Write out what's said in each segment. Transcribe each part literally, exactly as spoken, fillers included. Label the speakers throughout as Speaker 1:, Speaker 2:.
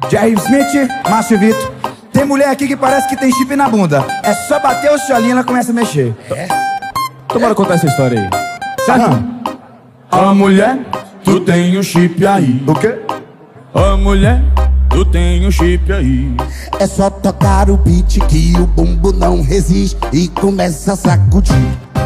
Speaker 1: Jerry Smith, Márcio Vitor. Tem mulher aqui que parece que tem chip na bunda. É só bater o cholinho e ela começa a mexer.
Speaker 2: É? Então bora contar essa história aí.
Speaker 1: Sabe?
Speaker 2: Ó mulher, tu tem um chip aí.
Speaker 1: O quê?
Speaker 2: Ó mulher, tu tem um chip aí.
Speaker 3: É só tocar o beat que o bumbo não resiste e começa a sacudir.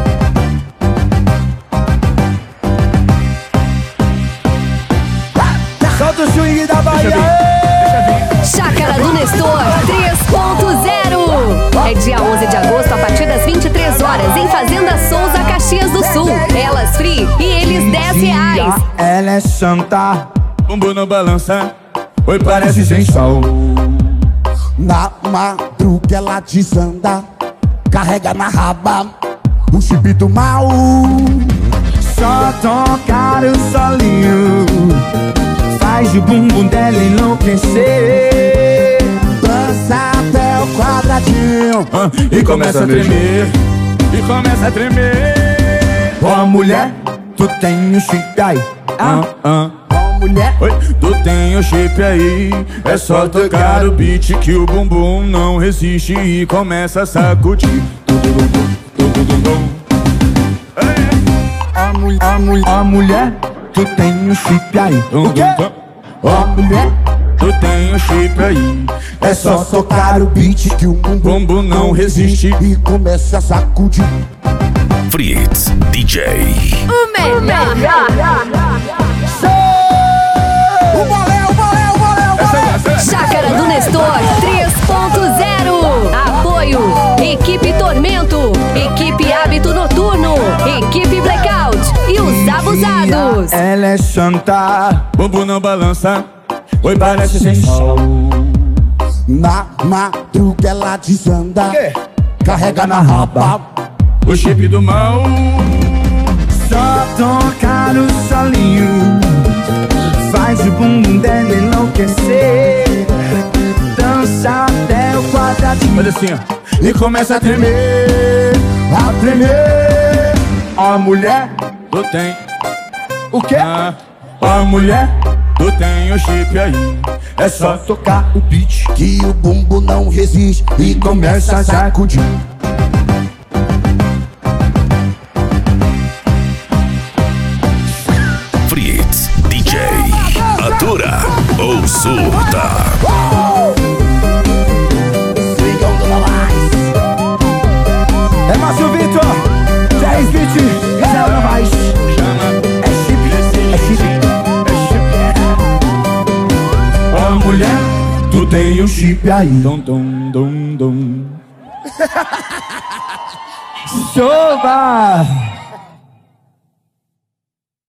Speaker 1: Solta o swing da Bahia.
Speaker 4: Chácara do Nestor três ponto zero. É dia onze de agosto, a partir das vinte e três horas, em Fazenda Souza, Caxias do Sul. Elas free e eles dez reais.
Speaker 1: Ela é santa,
Speaker 2: Bumbum não balança, oi parece sensual.
Speaker 3: Na madruga ela desanda, carrega na raba o chip do mal.
Speaker 1: só tocar o solinho faz o bumbum dela enlouquecer.
Speaker 3: Dança até o quadradinho
Speaker 2: ah, e começa a tremer, e começa a tremer.
Speaker 1: Ó mulher, tu tem um chip aí.
Speaker 2: Ah, ah.
Speaker 3: Ó mulher,
Speaker 2: oi, tu tem o chip aí. É só tocar o beat que o bumbum não resiste e começa a sacudir.
Speaker 1: Ó mulher, ó mulher, ó mulher, tu tem um chip aí. O quê?
Speaker 3: ó mulher,
Speaker 2: tu tem o chip aí.
Speaker 3: é só tocar o beat que o bumbum
Speaker 2: Bumbum não resiste
Speaker 3: e começa a sacudir.
Speaker 5: Fritz D J.
Speaker 4: O melhor.
Speaker 3: O bolé, o bolé, o bolé, o bolé.
Speaker 4: Chácara do Nestor três ponto zero. Apoio Equipe Tormento, Equipe Hábito Noturno, Equipe Blackout e os Abusados.
Speaker 1: Ela é santa,
Speaker 2: bumbum não balança, oi parece sensual.
Speaker 3: Na madruga ela desanda,
Speaker 1: quê?
Speaker 3: carrega na raba
Speaker 2: O chip do mal.
Speaker 1: só tocar o solinho faz o bumbum dela enlouquecer. Dança até o quadradinho,
Speaker 2: Faz assim, ó, e começa a tremer.
Speaker 1: a tremer. Ó mulher,
Speaker 2: Tu tem,
Speaker 1: o quê?
Speaker 2: ah, ó mulher, tu tem o chip aí. É só
Speaker 1: Tocar o beat
Speaker 3: que o bumbo não resiste e começa a sacudir.
Speaker 5: Fritz D J. Atura ou surta.
Speaker 1: é Márcio Vitor, Jerry Smith, Zé Novaes. É chip, é chip.
Speaker 2: ó mulher,
Speaker 1: Tu tem um chip aí.
Speaker 2: dom, dom, dom, dom.
Speaker 1: Chuva!